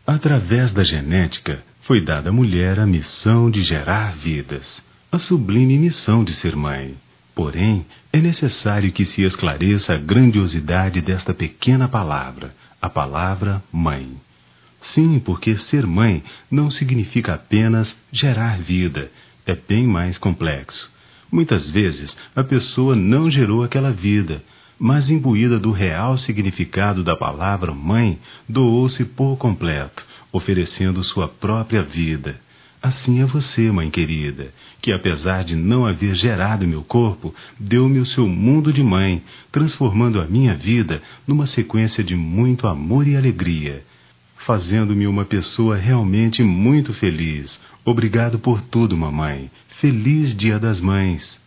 Através da genética, foi dada à mulher a missão de gerar vidas, a sublime missão de ser mãe. Porém, é necessário que se esclareça a grandiosidade desta pequena palavra, a palavra mãe. Sim, porque ser mãe não significa apenas gerar vida, é bem mais complexo. Muitas vezes, a pessoa não gerou aquela vida, mas imbuída do real significado da palavra mãe, doou-se por completo, oferecendo sua própria vida. Assim é você, mãe querida, que apesar de não haver gerado meu corpo, deu-me o seu mundo de mãe, transformando a minha vida numa sequência de muito amor e alegria, fazendo-me uma pessoa realmente muito feliz. Obrigado por tudo, mamãe. Feliz Dia das Mães.